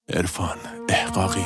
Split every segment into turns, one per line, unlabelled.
عرفان احقاقی.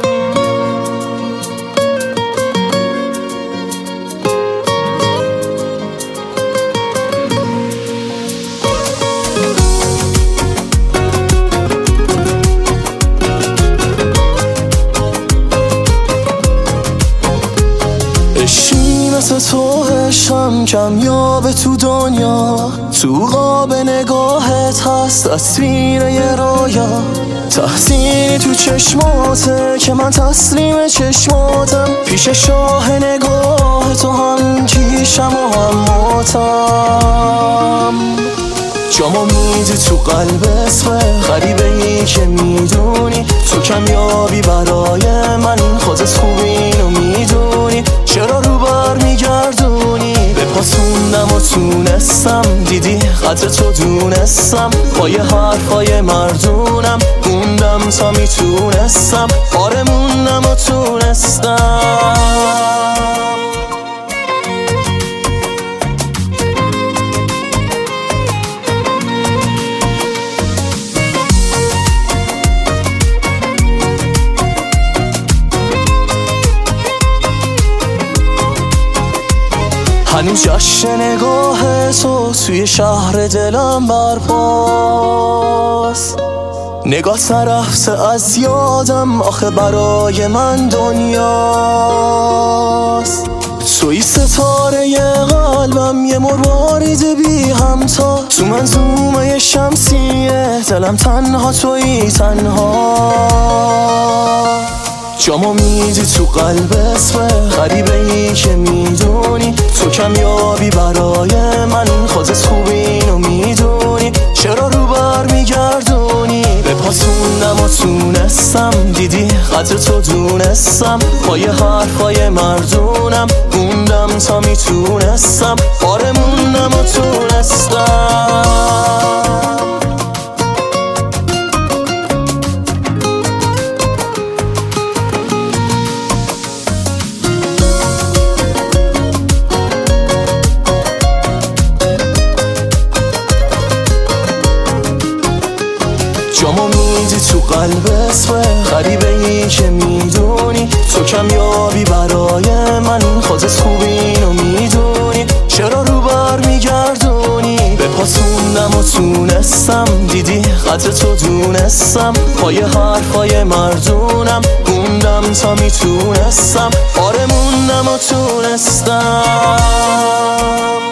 عشقی مثل تو عشقم کمیابه تو دنیا، تو قاب نگاهت هست تصویر یه رویا، تحسینی تو چشماته که من تسلیم چشماتم، پیش شاه نگاه تو هم کیشم و هم ماتم. جامو میدی تو قلب اسم غریبه ای که میدونی تو کمیابی برای من، خودت خوبی اینو میدونی، چرا رو بر میگردونی؟ به پاسوندم و تونستم، دیدی قدر تو دونستم، با یه حرفای مردونم موندم تا میتونستم، آره موندم و تونستم. هنوز جشن نگاه تو توی شهر دلم برپاست، نگاه رفته از یادم، آخه برای من دنیاست. توی ستاره قلبم یه مروارید بی همتا، تو منظومه شمسیه دلم تنها توی تنها. جامو میدی تو قلب اسم غریبه ای که میدونی تو کمیابی برای من، خودت خوبی اینو میدونی، چرا رو بر میگردونی؟ به پاسوندم و تونستم، دیدی قدر تو دونستم، با یه حرفای مردونم موندم تا میتونستم، آره موندم و تونستم. جامو میدی تو قلب اسم غریبه ای که میدونی تو کمیابی برای من، خودت خوبی اینو میدونی، چرا رو بر میگردونی؟ به پاسوندم و تونستم، دیدی قدر تو دونستم، با یه حرفای مردونم موندم تا میتونستم، آره موندم و تونستم.